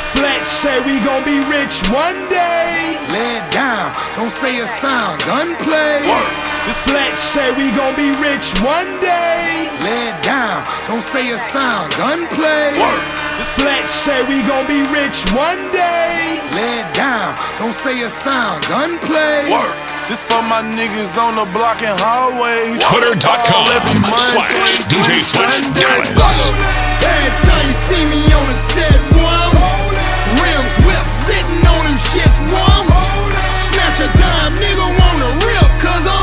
Fletch say we gon' be rich one day. Lay it down, don't say a sound, gunplay. The Fletch say we gon' be rich one day. Lay it down, don't say a sound, gunplay. The Fletch say we gon' be rich one day. Lay it down, don't say a sound, gunplay. This for my niggas on the block and hallways. Twitter.com/DJ Fletch Dallas. Every time you see me on the set, one rims whip, sitting on them shits, one snatch a dime, nigga wanna rip, cause I'm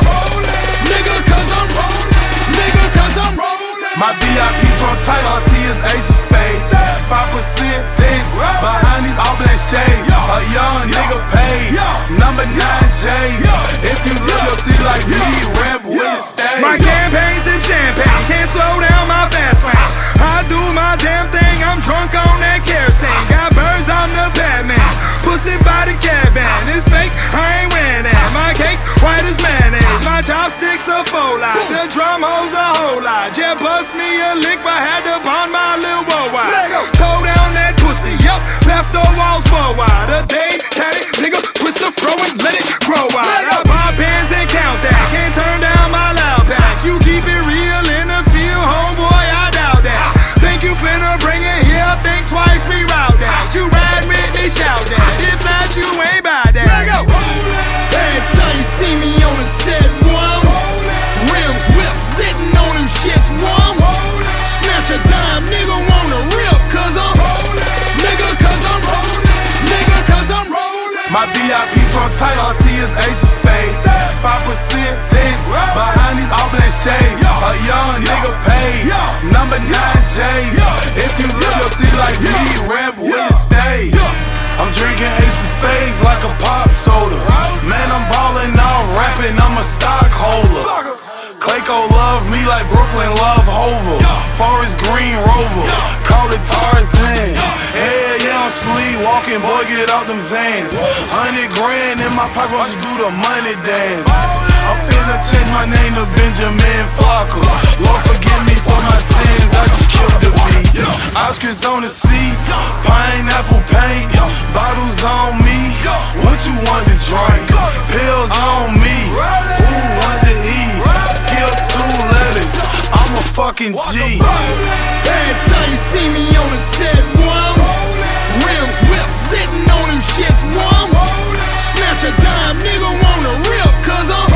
My VIP from tight, all I see is ace of spades. 5% tints, behind these all black shades. A young nigga paid, number 9J. If you live your city like me, rap where you stay. My campaign sip champagne, can't slow down my fast lane. I do my damn thing, I'm drunk on that kerosene. Got birds, I'm the Batman. Pussy by the caravan, it's fake, I ain't wearing that. My cake, white as mayonnaise. My chopsticks a full lot, the drum hoes a whole lot. Just bust me a lick, but had to bond my little worldwide. Toe down that pussy, yup, left the walls for wide. A day, cat it, nigga, twist the fro and let it grow wide. I buy pants and count that, can't turn down my loud pack. You keep it real in the field, homeboy, I doubt that. Think you finna bring it here, think twice, reroute that. You ride with me, shout that. If not, you ain't by that. Every time you see me on the set, one rims whip, sitting on them shits, one snatch a dime, nigga wanna rip, cause I'm My VIP from tight, all I see is ace of spades. 5% tints, behind these all black shades. A young nigga paid, number 9J. If you live your city like me, rap where you stay. I'm drinking ace of spades like a pop soda. Man, I'm ballin', I'm rapping, I'm a stockholder. Clayco love me like Brooklyn love Hova. Forest Green Rover, call it Tarzan. Hell yeah, I'm sleepwalking, boy, get out them Zans. 100 grand in my pocket, just do the money dance. I'm finna change my name to Benjamin Flocka. Lord forgive me for my sins, I just killed the beat. Oscars on the seat, pineapple paint, bottles on me. What you want to drink? Pills on me. Who want to eat? Skill 2 letters, I'm a fucking G. Every time you see me on the set, one rims whip, sitting on them shits, one snatch a dime, nigga wanna rip, cause I'm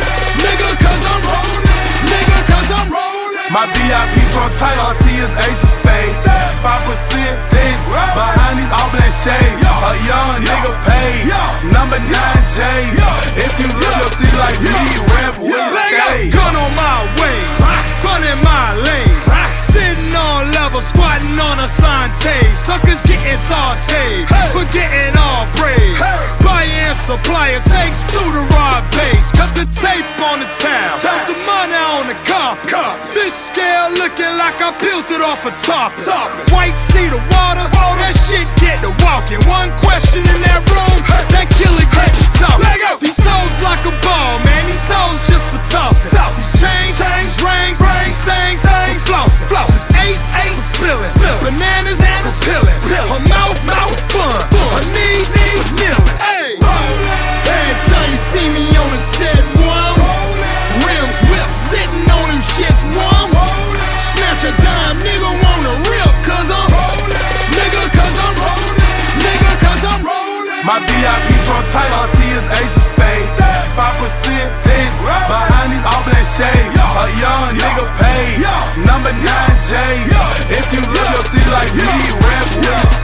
My VIP from tight, all I see is ace of spades. 5% tints, behind these all black shades. A young nigga paid, number 9J. If you live your city like me, rap where you stay. Gun on my waist, gun in my lace. Sitting on level, squatting on a Sante. Suckers getting sauteed, forgetting all praise. Buyer and supplier takes two to rob base. Cut the tape on the towel, the money on the carpet. Fish scale looking like I peeled it off a topping. White sea to water, that shit get to walking. One question in that room, that killer get to talking. These souls like a ball, man, these souls just for tossing. These chains, rings, things, flossing. This ace, spilling. Bananas and it's peeling. Her mouth fun. Her knees kneeling. Every time you see me on the set, one rims whip, sitting on them shits, one snatch a dime, nigga wanna rip, cause I'm My VIP from tight, all I see is ace of spades. 5% tints, behind these all black shades. A young nigga paid, number 9J. If you live your city like me, rap where you stay.